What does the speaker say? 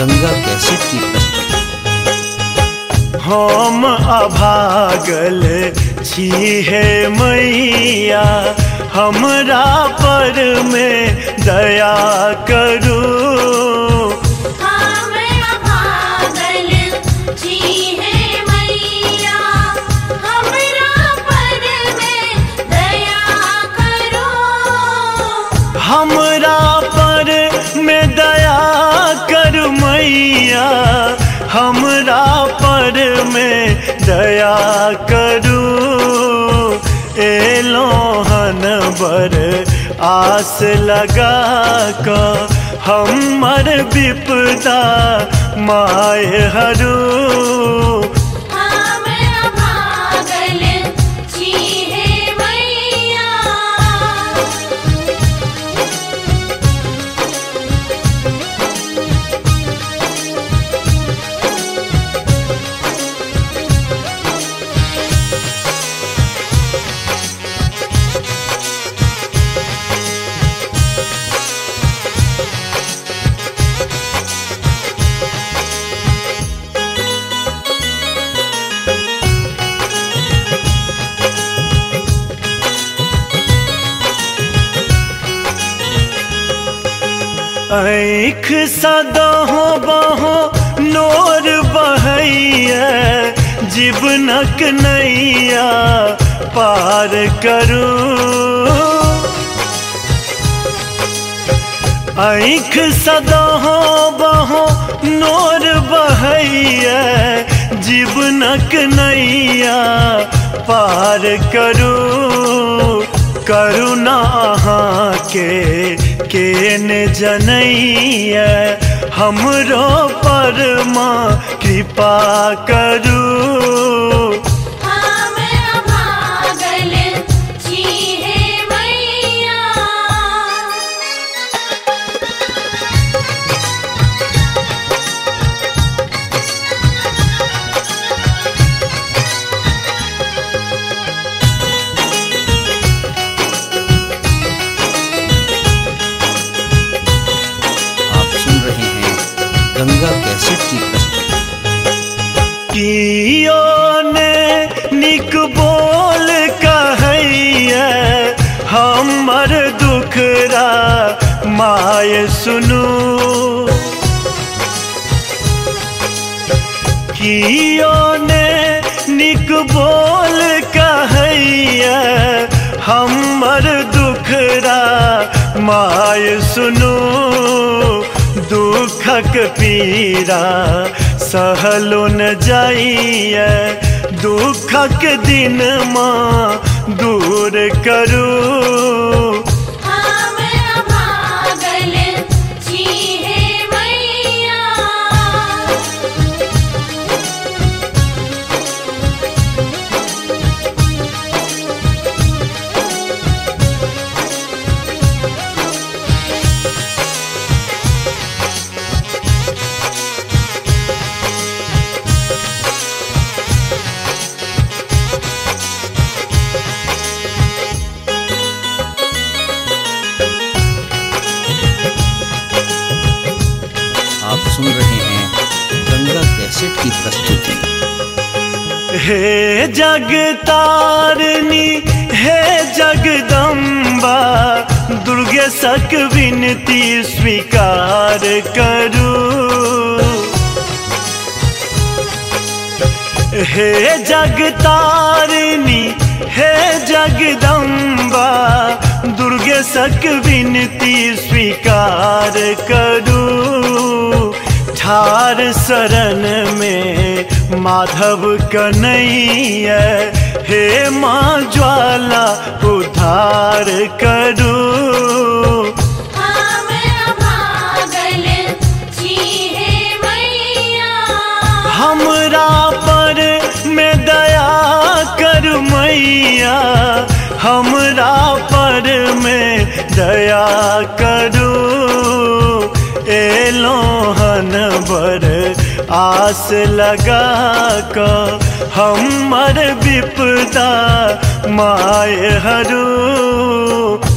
Ganga cassette की प्रस्तुति। हम अभागल छी हे मैया, हमरा पर में दया करू। हम अभागल छी हे मैया, हमरा पर में दया करो। हमरा पर में दया कर मैया, हमरा पर में दया करू। एलोहन बर आस लगा कर हमर विपदा माय हरू। हम अभागल छी हे मैया। आँख सदहो बहो नोर बहैया, जीवनक नैया पार करू। आँख सदहो बहो नोर बहैया, जीवनक नैया पार करू। करुणा अहाँ के न जनैया, हमरो पर माँ कृपा करू। हम अभागल छी हे मैया। आप सुन रहे हैं गंगा कैसेट की प्रस्तुति। कियो ने निक बोल कहैया, हमर दुखरा माय सुनू। कियो ने निक बोल कहैया, हमर दुखरा माय सुनू। दुखक पीड़ा सहलो न जाइए, दुखक दिन माँ दूर करू। हम अभागल छी हे मैया। आप सुन रहे हैं गंगा कैसेट की प्रस्तुति। हे जगतारिणी हे जगदम्बा, दुर्गेशक विनती स्वीकार करू। हे जगतारिणी हे जगदम्बा, दुर्गेशक विनती स्वीकार करू। ठार शरण में माधव कन्हैया, हे माँ ज्वाला उद्धार करू। हम अभागल छी हे मैया। हमरा पर में दया कर मैया, हमरा पर में दया करू। एलोहन बर आस लगा कर हमर विपदा माय हरू।